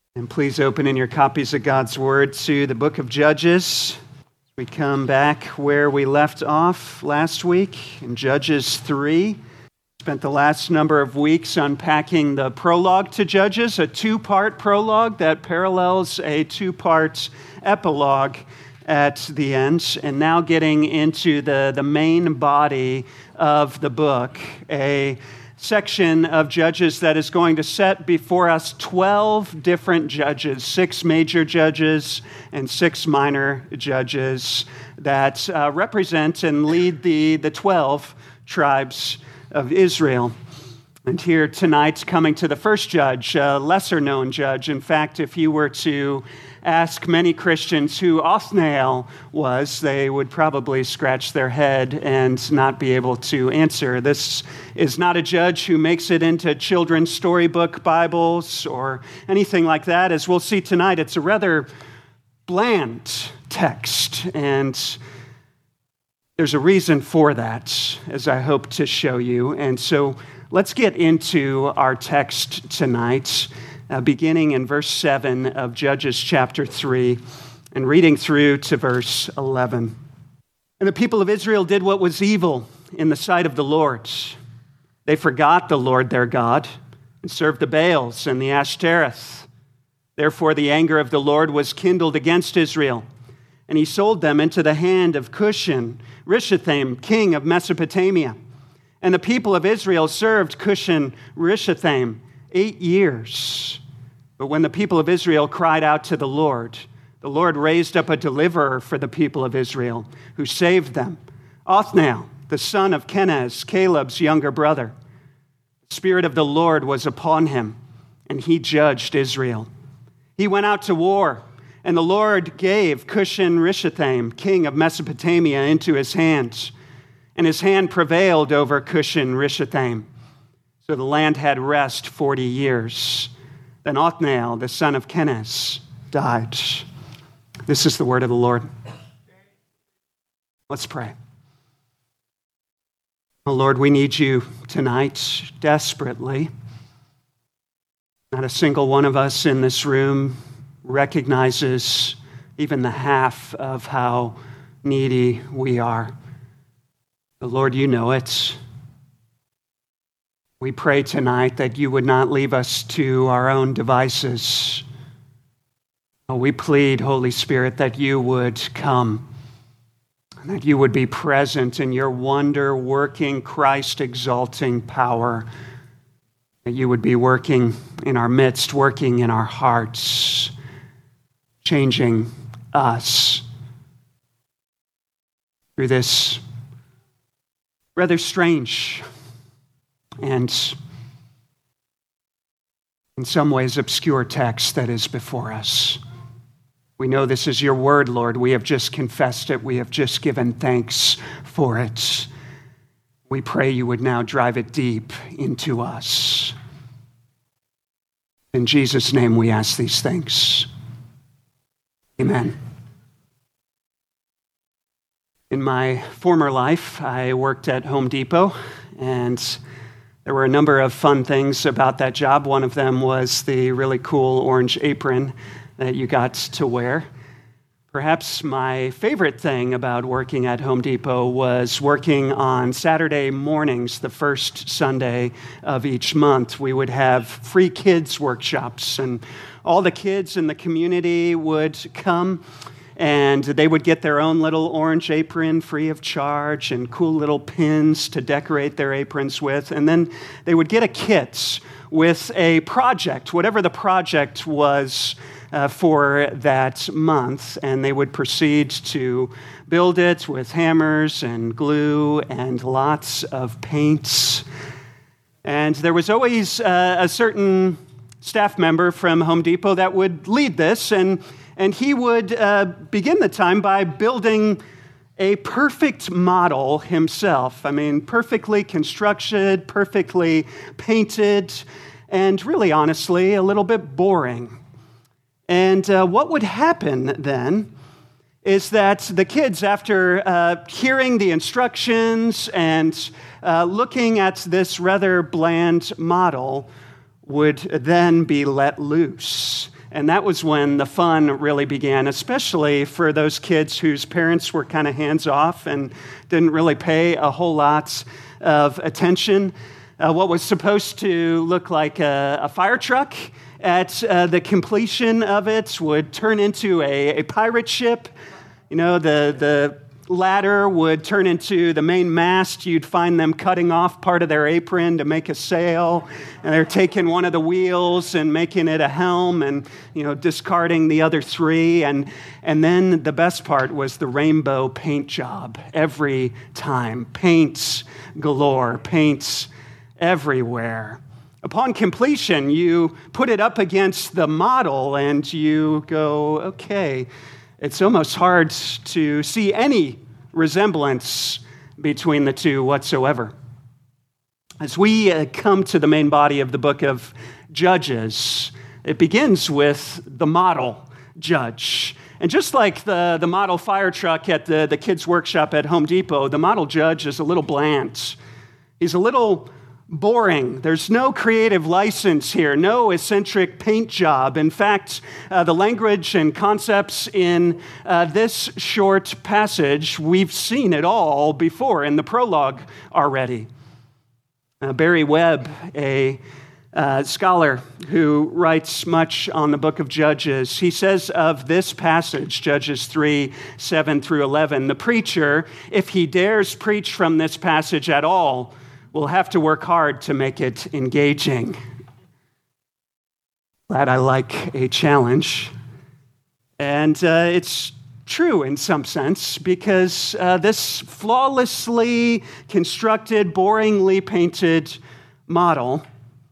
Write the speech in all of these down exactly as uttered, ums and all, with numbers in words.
And please open in your copies of God's Word to the book of Judges. We come back where we left off last week in Judges three. Spent the last number of weeks unpacking the prologue to Judges, a two-part prologue that parallels a two-part epilogue at the end, and now getting into the, the main body of the book, a section of Judges that is going to set before us twelve different judges, six major judges and six minor judges that uh, represent and lead the, the twelve tribes of Israel. And here tonight, coming to the first judge, a lesser-known judge. In fact, if you were to ask many Christians who Othniel was, they would probably scratch their head and not be able to answer. This is not a judge who makes it into children's storybook Bibles or anything like that. As we'll see tonight, it's a rather bland text, and there's a reason for that, as I hope to show you. And so let's get into our text tonight, uh, beginning in verse seven of Judges chapter three and reading through to verse eleven. And the people of Israel did what was evil in the sight of the Lord. They forgot the Lord their God and served the Baals and the Ashtoreth. Therefore the anger of the Lord was kindled against Israel, and he sold them into the hand of Cushan Rishathaim, king of Mesopotamia. And the people of Israel served Cushan Rishathaim eight years. But when the people of Israel cried out to the Lord, the Lord raised up a deliverer for the people of Israel, who saved them, Othniel, the son of Kenaz, Caleb's younger brother. The Spirit of the Lord was upon him, and he judged Israel. He went out to war, and the Lord gave Cushan Rishathaim, king of Mesopotamia, into his hands. And his hand prevailed over Cushan Rishathaim. So the land had rest forty years. Then Othniel, the son of Kenaz, died. This is the word of the Lord. Let's pray. Oh Lord, we need you tonight desperately. Not a single one of us in this room recognizes even the half of how needy we are. But Lord, you know it. We pray tonight that you would not leave us to our own devices. Oh, we plead, Holy Spirit, that you would come, and that you would be present in your wonder-working, Christ-exalting power, that you would be working in our midst, working in our hearts, changing us through this rather strange and in some ways obscure text that is before us. We know this is your word, Lord. We have just confessed it. We have just given thanks for it. We pray you would now drive it deep into us. In Jesus' name we ask these things. Amen. In my former life, I worked at Home Depot, and there were a number of fun things about that job. One of them was the really cool orange apron that you got to wear. Perhaps my favorite thing about working at Home Depot was working on Saturday mornings, the first Sunday of each month. We would have free kids workshops, and all the kids in the community would come, and they would get their own little orange apron free of charge and cool little pins to decorate their aprons with. And then they would get a kit with a project, whatever the project was uh, for that month. And they would proceed to build it with hammers and glue and lots of paints. And there was always uh, a certain staff member from Home Depot that would lead this, and And he would uh, begin the time by building a perfect model himself. I mean, perfectly constructed, perfectly painted, and really honestly, a little bit boring. And uh, what would happen then is that the kids, after uh, hearing the instructions and uh, looking at this rather bland model, would then be let loose. And that was when the fun really began, especially for those kids whose parents were kind of hands-off and didn't really pay a whole lot of attention. Uh, what was supposed to look like a, a fire truck at uh, the completion of it would turn into a, a pirate ship. You know, the, the ladder would turn into the main mast. You'd find them cutting off part of their apron to make a sail, and they're taking one of the wheels and making it a helm and, you know, discarding the other three. And, and then the best part was the rainbow paint job every time. Paints galore, paints everywhere. Upon completion, you put it up against the model and you go, okay, it's almost hard to see any resemblance between the two whatsoever. As we uh, come to the main body of the book of Judges, it begins with the model judge. And just like the, the model fire truck at the, the kids' workshop at Home Depot, the model judge is a little bland. He's a little boring. There's no creative license here, no eccentric paint job. In fact, uh, the language and concepts in uh, this short passage, we've seen it all before in the prologue already. Uh, Barry Webb, a uh, scholar who writes much on the book of Judges, he says of this passage, Judges three, seven through eleven, the preacher, if he dares preach from this passage at all, will have to work hard to make it engaging. Glad I like a challenge. And uh, it's true in some sense, because uh, this flawlessly constructed, boringly painted model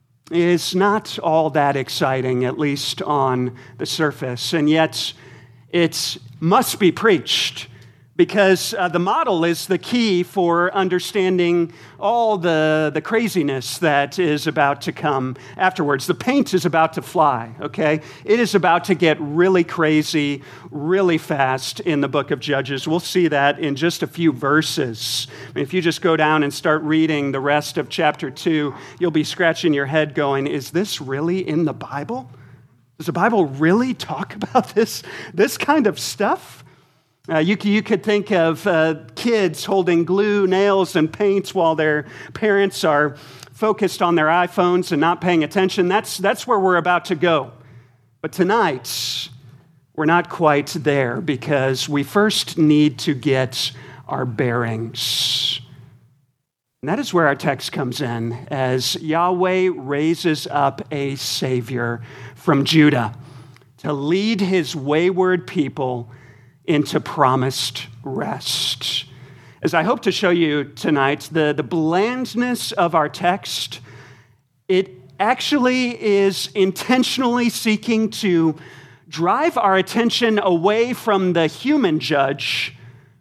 is not all that exciting, at least on the surface. And yet it must be preached, because uh, the model is the key for understanding all the, the craziness that is about to come afterwards. The paint is about to fly, okay? It is about to get really crazy, really fast in the book of Judges. We'll see that in just a few verses. I mean, if you just go down and start reading the rest of chapter two, you'll be scratching your head going, is this really in the Bible? Does the Bible really talk about this, this kind of stuff? Uh, you, you could think of uh, kids holding glue, nails, and paints while their parents are focused on their iPhones and not paying attention. That's, that's where we're about to go. But tonight, we're not quite there, because we first need to get our bearings. And that is where our text comes in, as Yahweh raises up a Savior from Judah to lead his wayward people into promised rest. As I hope to show you tonight, the, the blandness of our text, it actually is intentionally seeking to drive our attention away from the human judge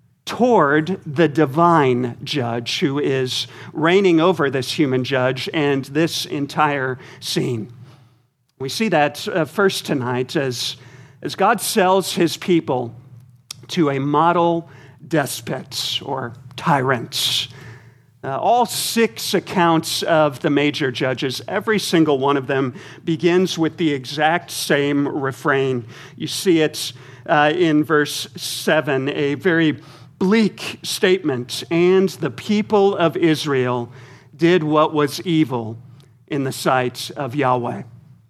toward the divine judge who is reigning over this human judge and this entire scene. We see that uh, first tonight as, as God sells his people to a model despot or tyrant. Uh, all six accounts of the major judges, every single one of them begins with the exact same refrain. You see it uh, in verse seven, a very bleak statement. And the people of Israel did what was evil in the sight of Yahweh.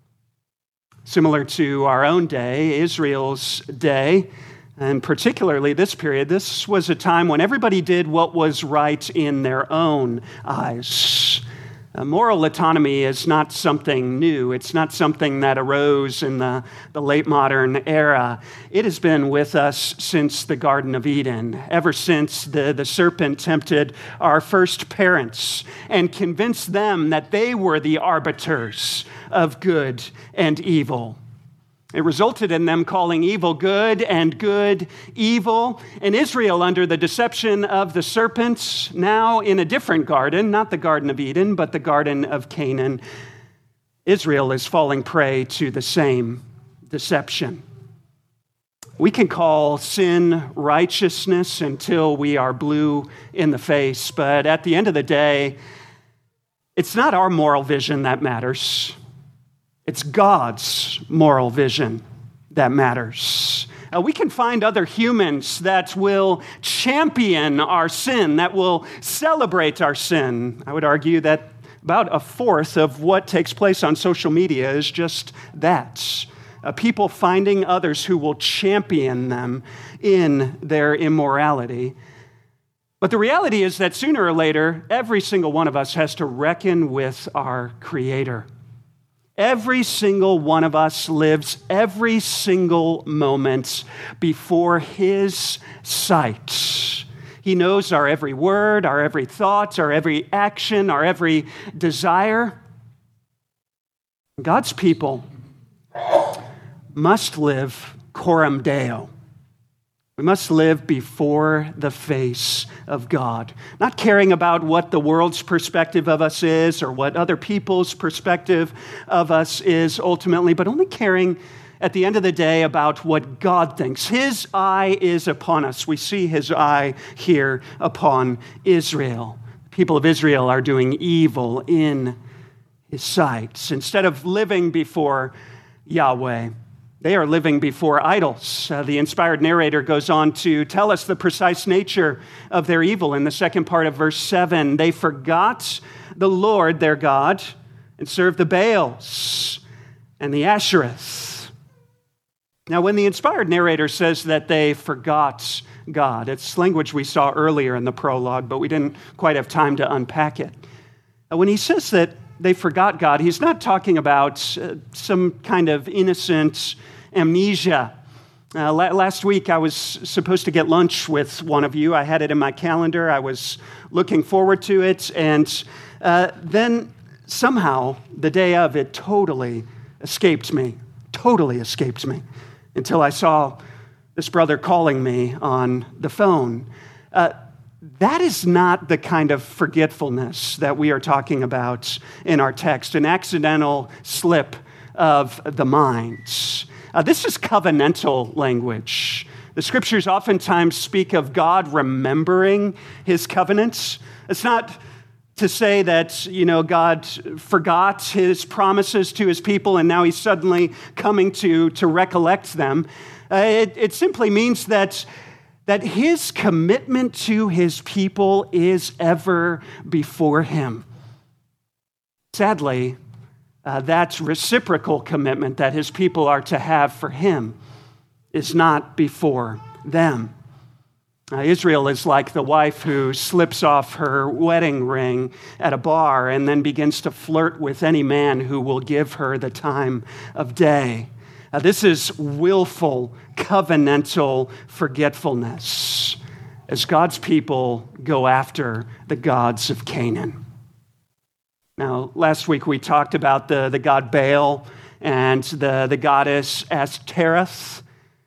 Similar to our own day, Israel's day, and particularly this period, this was a time when everybody did what was right in their own eyes. Uh, moral autonomy is not something new. It's not something that arose in the, the late modern era. It has been with us since the Garden of Eden, ever since the, the serpent tempted our first parents and convinced them that they were the arbiters of good and evil. It resulted in them calling evil good and good evil. And Israel, under the deception of the serpents, now in a different garden, not the Garden of Eden, but the Garden of Canaan, Israel is falling prey to the same deception. We can call sin righteousness until we are blue in the face, but at the end of the day, it's not our moral vision that matters. It's God's moral vision that matters. Uh, we can find other humans that will champion our sin, that will celebrate our sin. I would argue that about a fourth of what takes place on social media is just that. Uh, people finding others who will champion them in their immorality. But the reality is that sooner or later, every single one of us has to reckon with our Creator. Every single one of us lives every single moment before His sight. He knows our every word, our every thought, our every action, our every desire. God's people must live coram Deo. We must live before the face of God, not caring about what the world's perspective of us is or what other people's perspective of us is ultimately, but only caring at the end of the day about what God thinks. His eye is upon us. We see His eye here upon Israel. The people of Israel are doing evil in His sight. Instead of living before Yahweh, they are living before idols. Uh, the inspired narrator goes on to tell us the precise nature of their evil in the second part of verse seven. They forgot the Lord their God and served the Baals and the Ashereth. Now, when the inspired narrator says that they forgot God, it's language we saw earlier in the prologue, but we didn't quite have time to unpack it. Uh, when he says that they forgot God, he's not talking about uh, some kind of innocent amnesia. Uh, la- last week, I was supposed to get lunch with one of you. I had it in my calendar. I was looking forward to it. And uh, then somehow, the day of, it totally escaped me, totally escaped me, until I saw this brother calling me on the phone. Uh, That is not the kind of forgetfulness that we are talking about in our text, an accidental slip of the mind. Uh, this is covenantal language. The scriptures oftentimes speak of God remembering His covenants. It's not to say that, you know, God forgot His promises to His people and now He's suddenly coming to, to recollect them. Uh, it, it simply means that that His commitment to His people is ever before Him. Sadly, uh, that reciprocal commitment that His people are to have for Him is not before them. Uh, Israel is like the wife who slips off her wedding ring at a bar and then begins to flirt with any man who will give her the time of day. Uh, this is willful, covenantal forgetfulness as God's people go after the gods of Canaan. Now, last week we talked about the, the god Baal and the, the goddess Ashtoreth.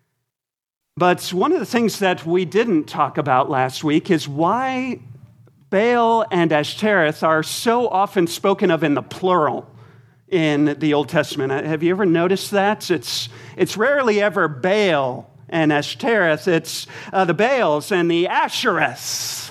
But one of the things that we didn't talk about last week is why Baal and Ashtoreth are so often spoken of in the plural in the Old Testament. Have you ever noticed that? It's, it's rarely ever Baal and Ashtoreth. It's uh, the Baals and the Ashereths.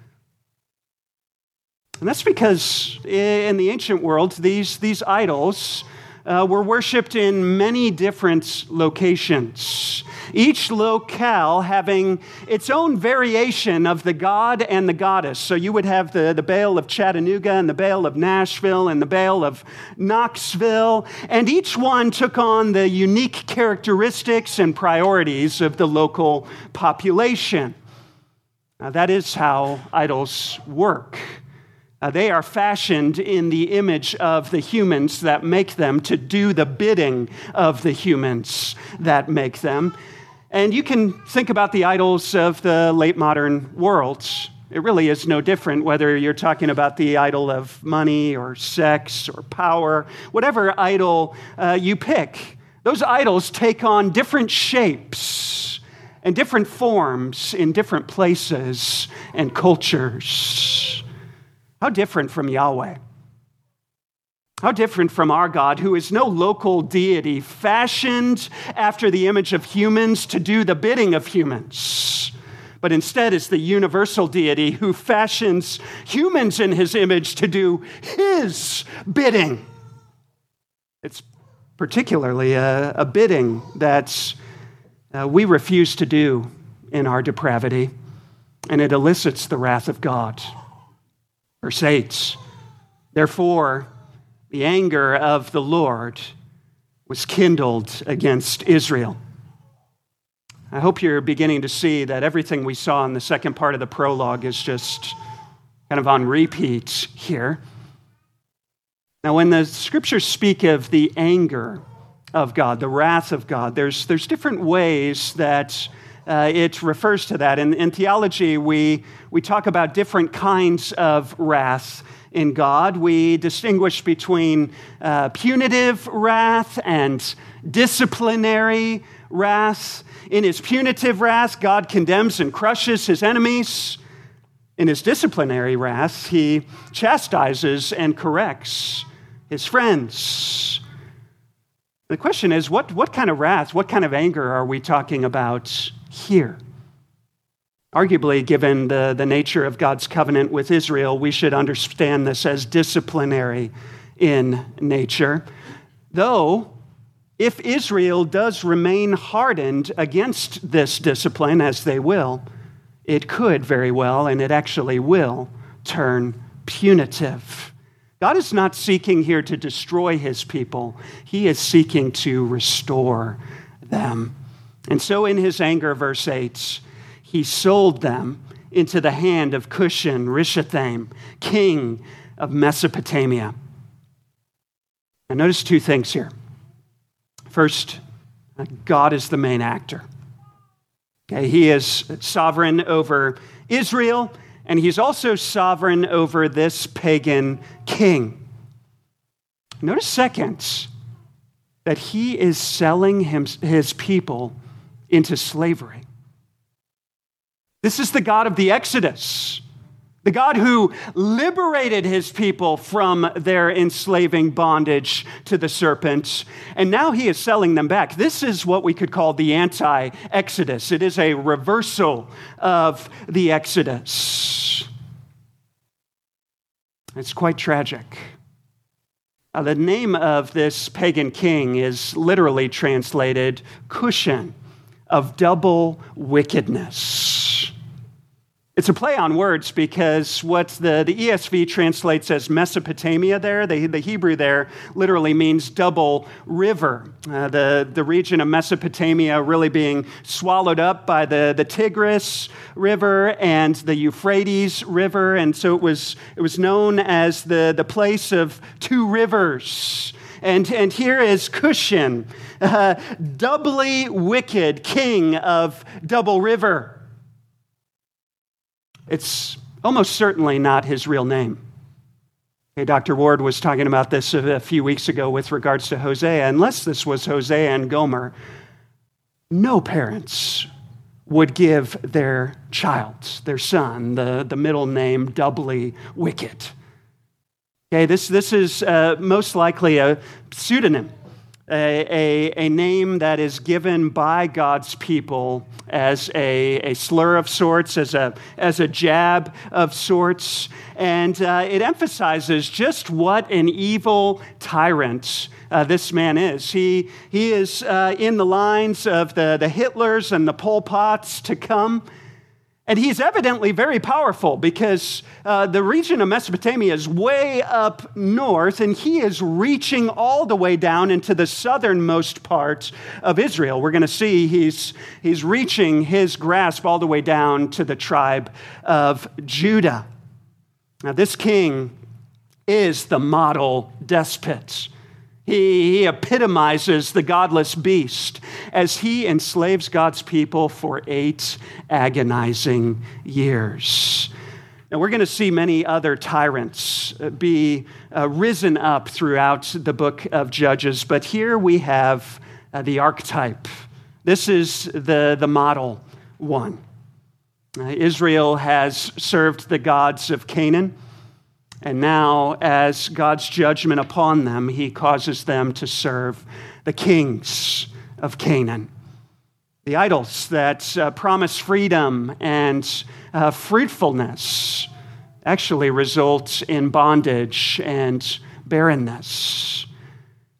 And that's because in the ancient world, these, these idols uh, were worshipped in many different locations, each locale having its own variation of the god and the goddess. So you would have the, the Baal of Chattanooga and the Baal of Nashville and the Baal of Knoxville, and each one took on the unique characteristics and priorities of the local population. Now, that is how idols work. Uh, they are fashioned in the image of the humans that make them to do the bidding of the humans that make them. And you can think about the idols of the late modern world. It really is no different whether you're talking about the idol of money or sex or power, whatever idol uh, you pick. Those idols take on different shapes and different forms in different places and cultures. How different from Yahweh? How different from our God, who is no local deity fashioned after the image of humans to do the bidding of humans, but instead is the universal deity who fashions humans in His image to do His bidding. It's particularly a, a bidding that uh, we refuse to do in our depravity, and it elicits the wrath of God. Verse eight, therefore, the anger of the Lord was kindled against Israel. I hope you're beginning to see that everything we saw in the second part of the prologue is just kind of on repeat here. Now, when the scriptures speak of the anger of God, the wrath of God, there's, there's different ways that uh, it refers to that. In, in theology, we, we talk about different kinds of wrath in God. We distinguish between uh, punitive wrath and disciplinary wrath. In his punitive wrath, God condemns and crushes his enemies. In his disciplinary wrath, he chastises and corrects his friends. The question is, what, what kind of wrath, what kind of anger are we talking about here? Arguably, given the, the nature of God's covenant with Israel, we should understand this as disciplinary in nature. Though, if Israel does remain hardened against this discipline, as they will, it could very well, and it actually will, turn punitive. God is not seeking here to destroy his people. He is seeking to restore them. And so in his anger, verse eight, he sold them into the hand of Cushan Rishathaim, king of Mesopotamia. Now notice two things here. First, God is the main actor. Okay, he is sovereign over Israel, and he's also sovereign over this pagan king. Notice second, that he is selling him, his people into slavery. This is the God of the Exodus, the God who liberated his people from their enslaving bondage to the serpent, and now he is selling them back. This is what we could call the anti-Exodus. It is a reversal of the Exodus. It's quite tragic. Uh, the name of this pagan king is literally translated Cushan, of double wickedness. It's a play on words because what the, the E S V translates as Mesopotamia there, the, the Hebrew there literally means double river. Uh, the, the region of Mesopotamia really being swallowed up by the, the Tigris River and the Euphrates River. And so it was, it was known as the, the place of two rivers. And, and here is Cushan, uh, doubly wicked king of Double River. It's almost certainly not his real name. Okay, Doctor Ward was talking about this a few weeks ago with regards to Hosea. Unless this was Hosea and Gomer, no parents would give their child, their son, the, the middle name doubly wicked. Okay, this, this is uh, most likely a pseudonym, a, a, a name that is given by God's people as a, a slur of sorts, as a, as a jab of sorts. And uh, it emphasizes just what an evil tyrant uh, this man is. He, he is uh, in the lines of the, the Hitlers and the Pol Pots to come. And he's evidently very powerful because uh, the region of Mesopotamia is way up north, and he is reaching all the way down into the southernmost part of Israel. We're going to see he's, he's reaching his grasp all the way down to the tribe of Judah. Now, this king is the model despot. He, he epitomizes the godless beast as he enslaves God's people for eight agonizing years. Now, we're going to see many other tyrants be uh, risen up throughout the book of Judges, but here we have uh, the archetype. This is the, the model one. Uh, Israel has served the gods of Canaan. And now, as God's judgment upon them, he causes them to serve the kings of Canaan. The idols that uh, promise freedom and uh, fruitfulness actually result in bondage and barrenness.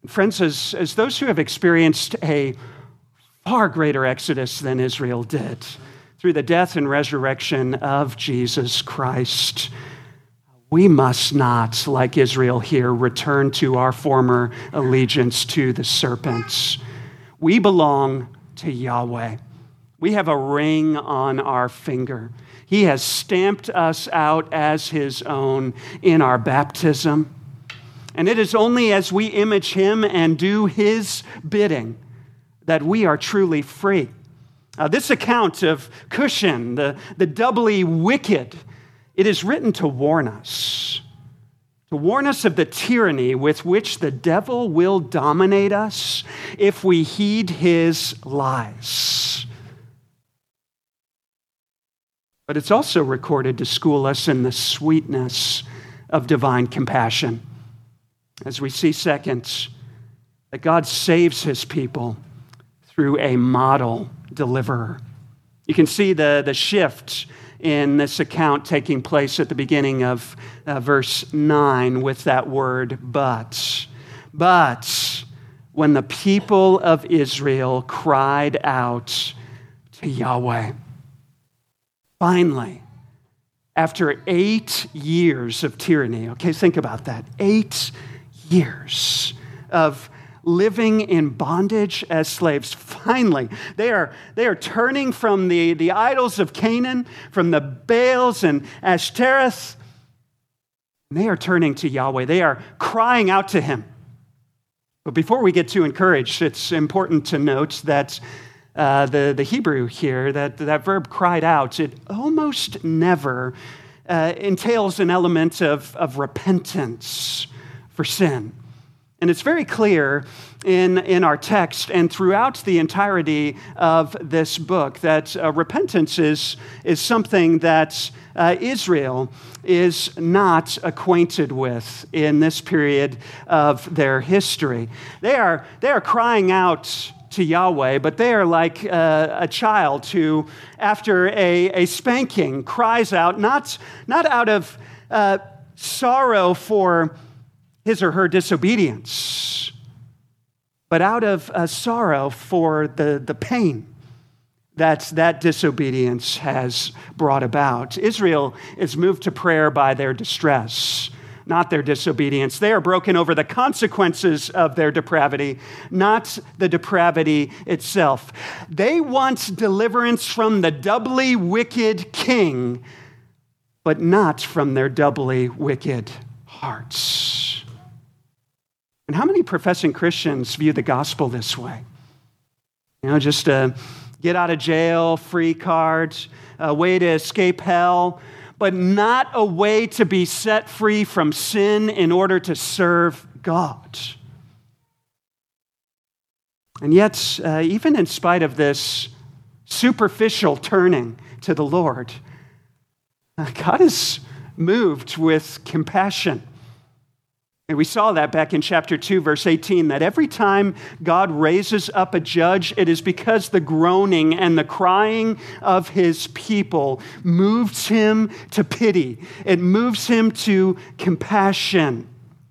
Friends, as, as those who have experienced a far greater exodus than Israel did through the death and resurrection of Jesus Christ, we must not, like Israel here, return to our former allegiance to the serpents. We belong to Yahweh. We have a ring on our finger. He has stamped us out as his own in our baptism. And it is only as we image him and do his bidding that we are truly free. Uh, this account of Cushan, the, the doubly wicked, it is written to warn us, to warn us of the tyranny with which the devil will dominate us if we heed his lies. But it's also recorded to school us in the sweetness of divine compassion. As we see, second, that God saves his people through a model deliverer. You can see the, the shift in this account taking place at the beginning of uh, verse nine with that word, but. But when the people of Israel cried out to Yahweh, finally, after eight years of tyranny, okay, think about that, eight years of living in bondage as slaves. Finally, they are, they are turning from the, the idols of Canaan, from the Baals and Ashtoreth, and they are turning to Yahweh. They are crying out to him. But before we get too encouraged, it's important to note that uh, the, the Hebrew here, that, that verb cried out, it almost never uh, entails an element of, of repentance for sin. And it's very clear in, in our text and throughout the entirety of this book that uh, repentance is, is something that uh, Israel is not acquainted with in this period of their history. They are, they are crying out to Yahweh, but they are like uh, a child who, after a, a spanking, cries out, not, not out of uh, sorrow for his or her disobedience, but out of uh, sorrow for the, the pain that that disobedience has brought about. Israel is moved to prayer by their distress, not their disobedience. They are broken over the consequences of their depravity, not the depravity itself. They want deliverance from the doubly wicked king, but not from their doubly wicked hearts. And how many professing Christians view the gospel this way? You know, just a get out of jail, free card, a way to escape hell, but not a way to be set free from sin in order to serve God. And yet, uh, even in spite of this superficial turning to the Lord, uh, God is moved with compassion. And we saw that back in chapter two, verse eighteen, that every time God raises up a judge, it is because the groaning and the crying of his people moves him to pity. It moves him to compassion.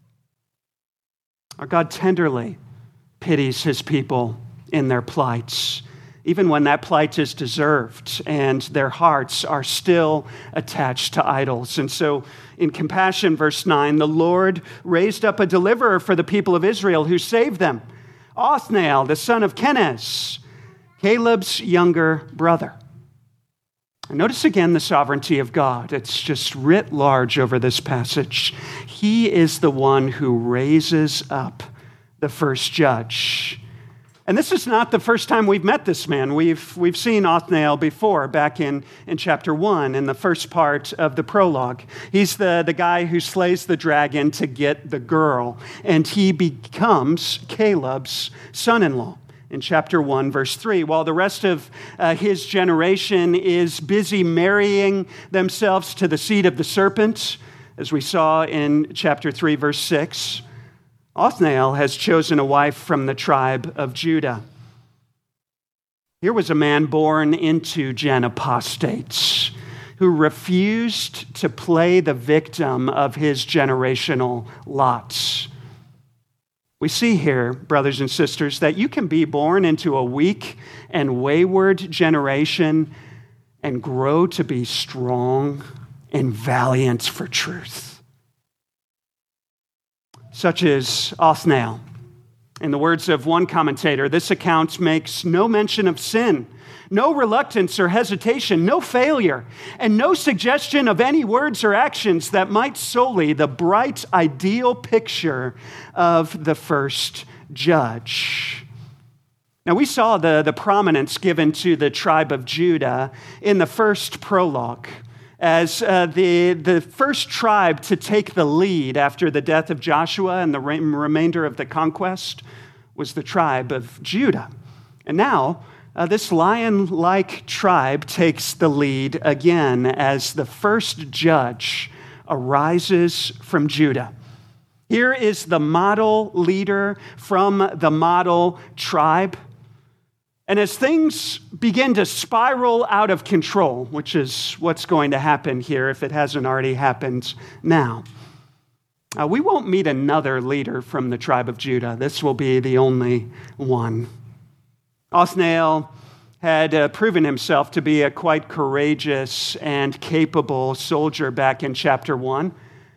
Our God tenderly pities his people in their plights, even when that plight is deserved and their hearts are still attached to idols. And so in compassion, verse nine, the Lord raised up a deliverer for the people of Israel who saved them, Othniel, the son of Kenaz, Caleb's younger brother. And notice again the sovereignty of God. It's just writ large over this passage. He is the one who raises up the first judge. And this is not the first time we've met this man. We've, we've seen Othniel before, back in, in chapter one, in the first part of the prologue. He's the, the guy who slays the dragon to get the girl, and he becomes Caleb's son-in-law in chapter one, verse three, while the rest of uh, his generation is busy marrying themselves to the seed of the serpent, as we saw in chapter three, verse six. Othniel has chosen a wife from the tribe of Judah. Here was a man born into gen apostates who refused to play the victim of his generational lots. We see here, brothers and sisters, that you can be born into a weak and wayward generation and grow to be strong and valiant for truth. Such as Othniel. In the words of one commentator, this account makes no mention of sin, no reluctance or hesitation, no failure, and no suggestion of any words or actions that might sully the bright, ideal picture of the first judge. Now, we saw the, the prominence given to the tribe of Judah in the first prologue as uh, the, the first tribe to take the lead after the death of Joshua and the re- remainder of the conquest was the tribe of Judah. And now, uh, this lion-like tribe takes the lead again as the first judge arises from Judah. Here is the model leader from the model tribe. And as things begin to spiral out of control, which is what's going to happen here if it hasn't already happened now, uh, we won't meet another leader from the tribe of Judah. This will be the only one. Othniel had uh, proven himself to be a quite courageous and capable soldier back in chapter one.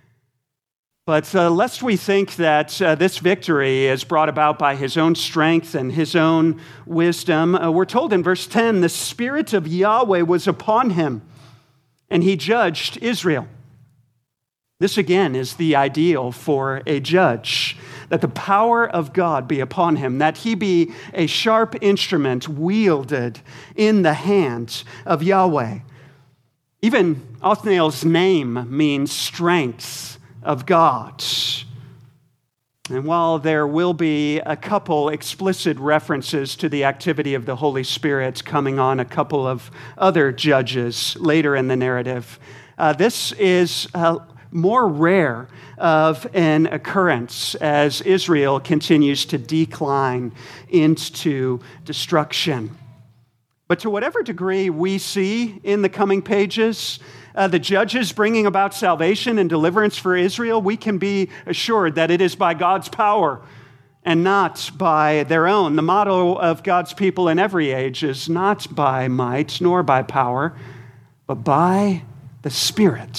But uh, lest we think that uh, this victory is brought about by his own strength and his own wisdom, uh, we're told in verse ten, the Spirit of Yahweh was upon him, and he judged Israel. This again is the ideal for a judge, that the power of God be upon him, that he be a sharp instrument wielded in the hand of Yahweh. Even Othniel's name means strength of God. And while there will be a couple explicit references to the activity of the Holy Spirit coming on a couple of other judges later in the narrative, uh, this is uh, more rare of an occurrence as Israel continues to decline into destruction. But to whatever degree we see in the coming pages uh, the judges bringing about salvation and deliverance for Israel, we can be assured that it is by God's power and not by their own. The motto of God's people in every age is not by might nor by power, but by the Spirit,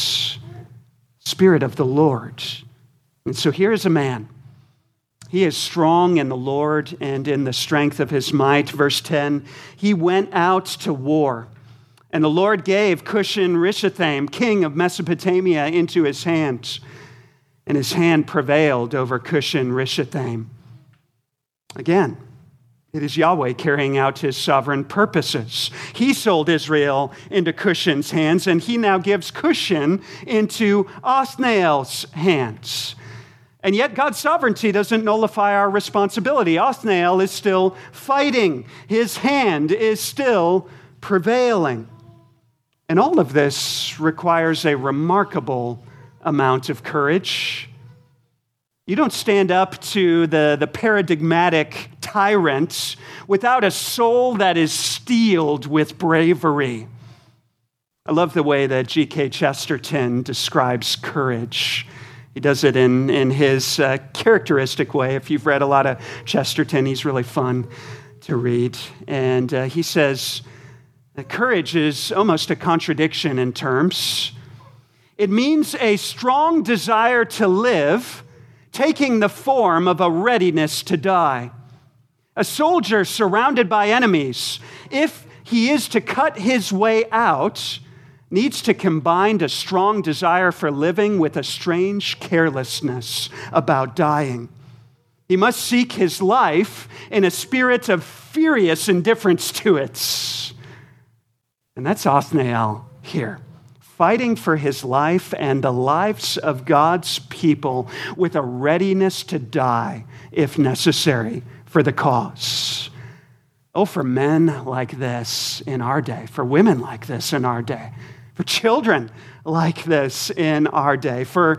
Spirit of the Lord. And so here is a man. He is strong in the Lord and in the strength of his might. Verse ten, he went out to war, and the Lord gave Cushan-Rishathaim, king of Mesopotamia, into his hands, and his hand prevailed over Cushan-Rishathaim. Again, it is Yahweh carrying out his sovereign purposes. He sold Israel into Cushan's hands, and he now gives Cushan into Othniel's hands. And yet God's sovereignty doesn't nullify our responsibility. Othniel is still fighting. His hand is still prevailing. And all of this requires a remarkable amount of courage. You don't stand up to the, the paradigmatic tyrant without a soul that is steeled with bravery. I love the way that G K Chesterton describes courage. He does it in, in his uh, characteristic way. If you've read a lot of Chesterton, he's really fun to read. And uh, he says that courage is almost a contradiction in terms. It means a strong desire to live, taking the form of a readiness to die. A soldier surrounded by enemies, if he is to cut his way out, needs to combine a strong desire for living with a strange carelessness about dying. He must seek his life in a spirit of furious indifference to it. And that's Othniel here, fighting for his life and the lives of God's people with a readiness to die, if necessary, for the cause. Oh, for men like this in our day, for women like this in our day, for children like this in our day, for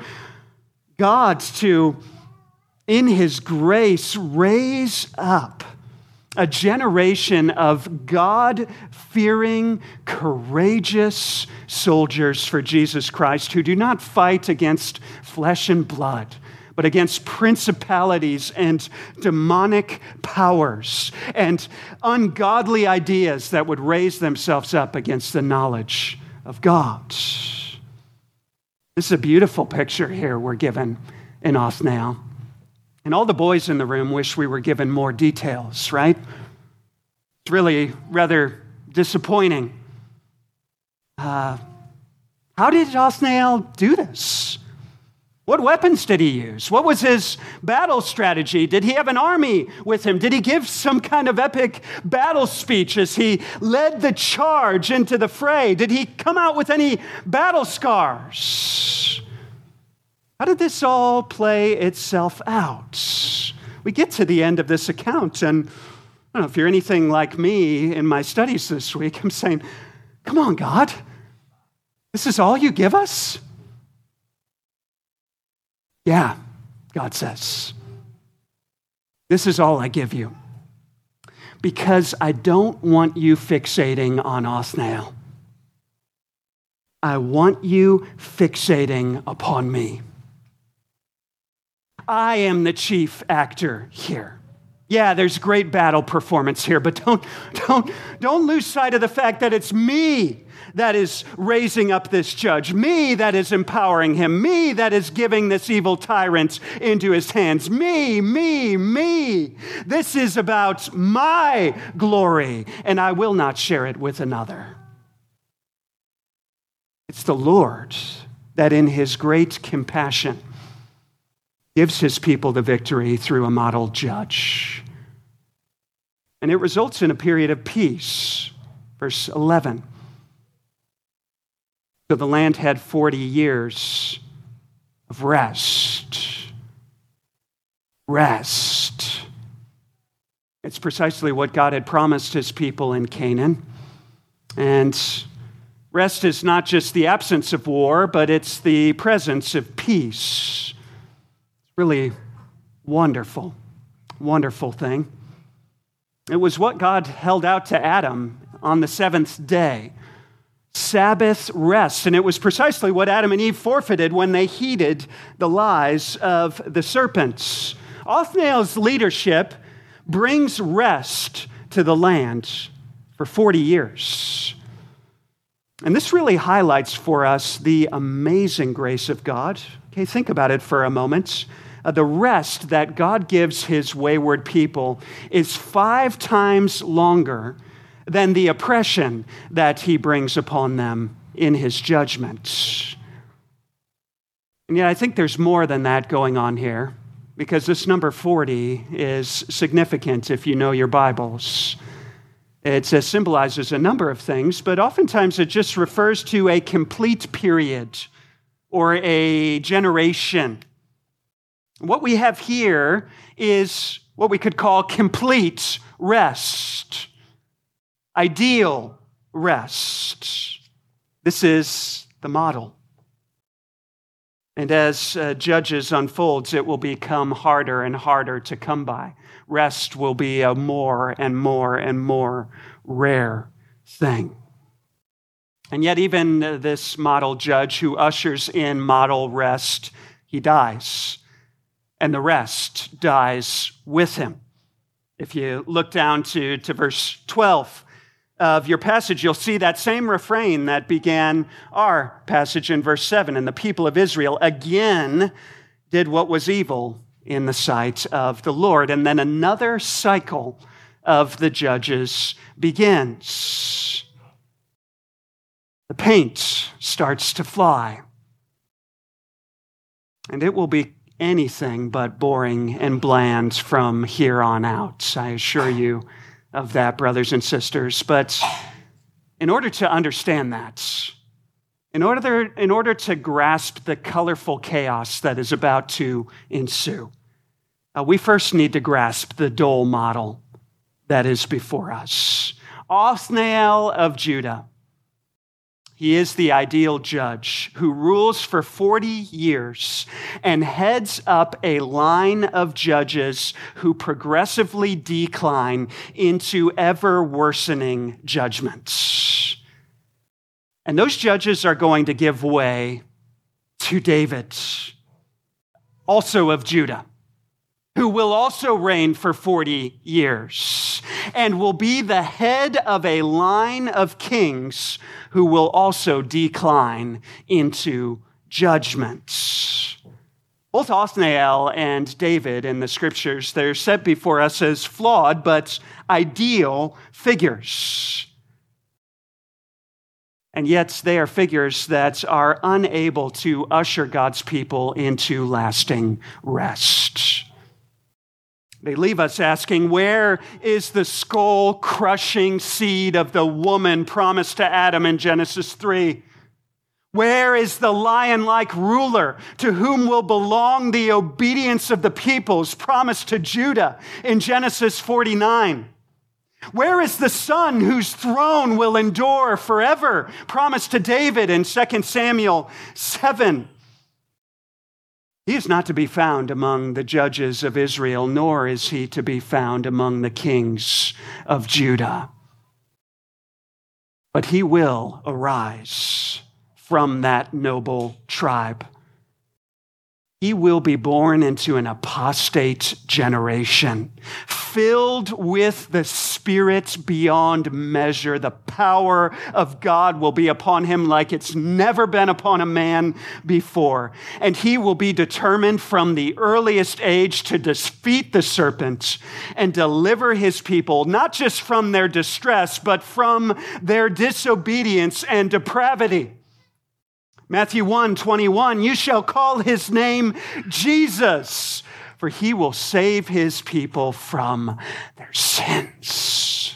God to, in his grace, raise up a generation of God-fearing, courageous soldiers for Jesus Christ who do not fight against flesh and blood, but against principalities and demonic powers and ungodly ideas that would raise themselves up against the knowledge of God. This is a beautiful picture here we're given in Othniel. And all the boys in the room wish we were given more details, right? It's really rather disappointing. Uh, how did Othniel do this? What weapons did he use? What was his battle strategy? Did he have an army with him? Did he give some kind of epic battle speech as he led the charge into the fray? Did he come out with any battle scars? How did this all play itself out? We get to the end of this account, and I don't know if you're anything like me in my studies this week, I'm saying, come on, God, this is all you give us? Yeah, God says, this is all I give you, because I don't want you fixating on Othniel. I want you fixating upon me. I am the chief actor here. Yeah, there's great battle performance here, but don't, don't, don't lose sight of the fact that it's me that is raising up this judge, me that is empowering him, me that is giving this evil tyrant into his hands, me, me, me. This is about my glory, and I will not share it with another. It's the Lord that in his great compassion gives his people the victory through a model judge. And it results in a period of peace. Verse eleven. So the land had forty years of rest. Rest. It's precisely what God had promised his people in Canaan. And rest is not just the absence of war, but it's the presence of peace. Really wonderful, wonderful thing. It was what God held out to Adam on the seventh day. Sabbath rest. And it was precisely what Adam and Eve forfeited when they heeded the lies of the serpents. Othniel's leadership brings rest to the land for forty years. And this really highlights for us the amazing grace of God. Okay, think about it for a moment. Uh, the rest that God gives his wayward people is five times longer than the oppression that he brings upon them in his judgment. And yet I think there's more than that going on here, because this number forty is significant if you know your Bibles. It uh, symbolizes a number of things, but oftentimes it just refers to a complete period or a generation. What we have here is what we could call complete rest, ideal rest. This is the model. And as uh, Judges unfolds, it will become harder and harder to come by. Rest will be a more and more and more rare thing. And yet even this model judge who ushers in model rest, he dies. And the rest dies with him. If you look down to, to verse twelve of your passage, you'll see that same refrain that began our passage in verse seven. And the people of Israel again did what was evil in the sight of the Lord. And then another cycle of the judges begins. The paint starts to fly. And it will be anything but boring and bland from here on out. I assure you of that, brothers and sisters. But in order to understand that, in order, in order to grasp the colorful chaos that is about to ensue, uh, we first need to grasp the dull model that is before us. Othniel of Judah. He is the ideal judge who rules for forty years and heads up a line of judges who progressively decline into ever worsening judgments. And those judges are going to give way to David. also of Judah, who will also reign for forty years, and will be the head of a line of kings who will also decline into judgment. Both Othniel and David in the scriptures, they're set before us as flawed but ideal figures. And yet they are figures that are unable to usher God's people into lasting rest. They leave us asking, where is the skull-crushing seed of the woman promised to Adam in Genesis three? Where is the lion-like ruler to whom will belong the obedience of the peoples promised to Judah in Genesis forty-nine? Where is the son whose throne will endure forever promised to David in Second Samuel seven? He is not to be found among the judges of Israel, nor is he to be found among the kings of Judah. But he will arise from that noble tribe. He will be born into an apostate generation, filled with the Spirit beyond measure. The power of God will be upon him like it's never been upon a man before. And he will be determined from the earliest age to defeat the serpent and deliver his people, not just from their distress, but from their disobedience and depravity. Matthew one twenty-one, you shall call his name Jesus, for he will save his people from their sins.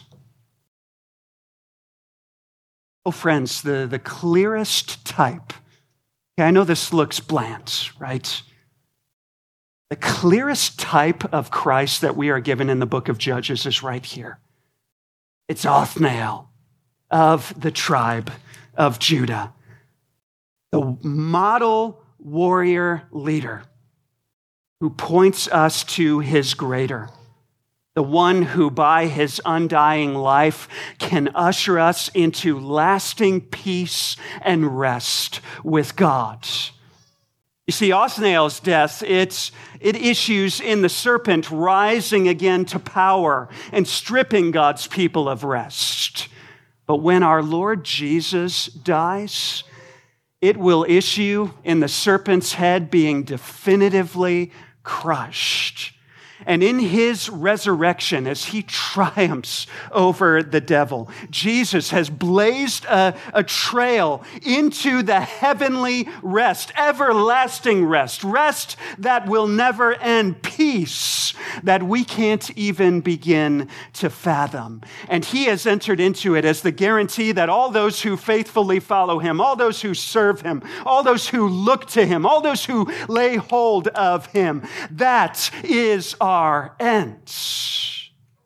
Oh, friends, the, the clearest type. Okay, I know this looks bland, right? The clearest type of Christ that we are given in the book of Judges is right here. It's Othniel of the tribe of Judah, the model warrior leader who points us to his greater, the one who by his undying life can usher us into lasting peace and rest with God. You see, Othniel's death, it's, it issues in the serpent rising again to power and stripping God's people of rest. But when our Lord Jesus dies, it will issue in the serpent's head being definitively crushed. And in his resurrection, as he triumphs over the devil, Jesus has blazed a, a trail into the heavenly rest, everlasting rest, rest that will never end, peace that we can't even begin to fathom. And he has entered into it as the guarantee that all those who faithfully follow him, all those who serve him, all those who look to him, all those who lay hold of him, that is our Our ends.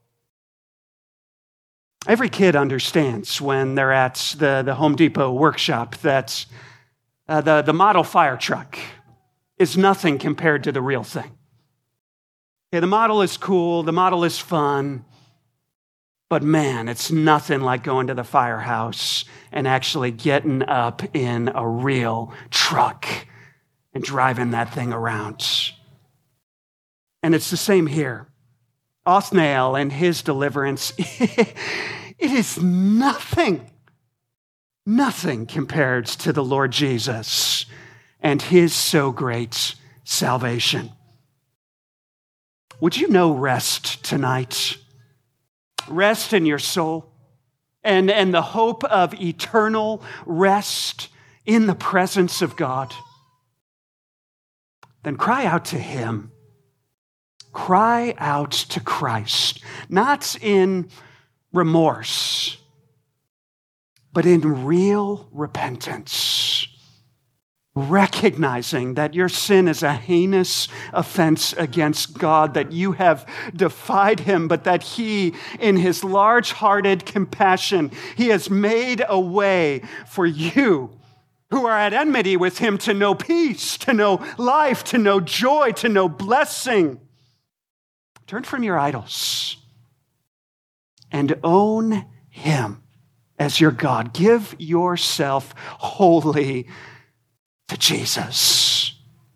Every kid understands when they're at the, the Home Depot workshop that uh, the, the model fire truck is nothing compared to the real thing. Okay, the model is cool, the model is fun, but man, it's nothing like going to the firehouse and actually getting up in a real truck and driving that thing around. And it's the same here. Othniel and his deliverance, it is nothing, nothing compared to the Lord Jesus and his so great salvation. Would you know rest tonight? Rest in your soul and, and the hope of eternal rest in the presence of God? Then cry out to him. Cry out to Christ, not in remorse, but in real repentance, recognizing that your sin is a heinous offense against God, that you have defied him, but that he, in his large-hearted compassion, he has made a way for you who are at enmity with him to know peace, to know life, to know joy, to know blessing. Turn from your idols and own him as your God. Give yourself wholly to Jesus.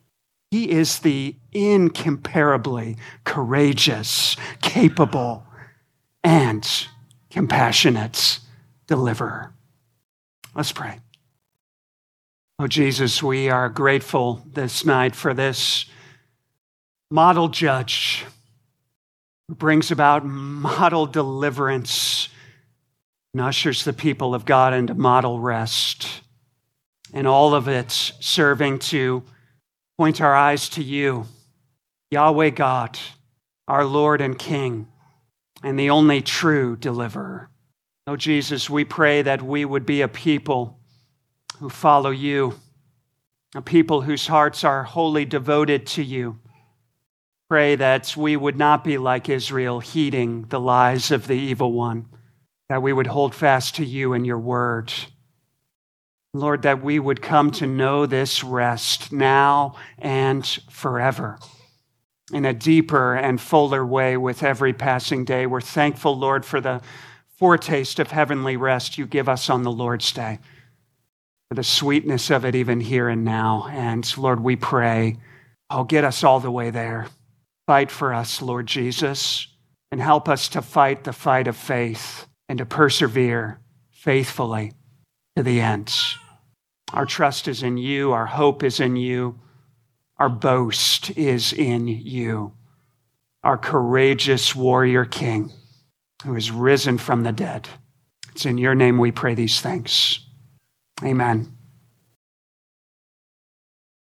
He is the incomparably courageous, capable, and compassionate deliverer. Let's pray. Oh, Jesus, we are grateful this night for this model judge who brings about model deliverance and ushers the people of God into model rest. And all of it serving to point our eyes to you, Yahweh God, our Lord and King, and the only true deliverer. Oh, Jesus, we pray that we would be a people who follow you, a people whose hearts are wholly devoted to you. Pray that we would not be like Israel, heeding the lies of the evil one, that we would hold fast to you and your word. Lord, that we would come to know this rest now and forever in a deeper and fuller way with every passing day. We're thankful, Lord, for the foretaste of heavenly rest you give us on the Lord's Day, for the sweetness of it even here and now. And Lord, we pray, oh, get us all the way there. Fight for us, Lord Jesus, and help us to fight the fight of faith and to persevere faithfully to the end. Our trust is in you. Our hope is in you. Our boast is in you. Our courageous warrior king who is risen from the dead. It's in your name we pray these things. Amen.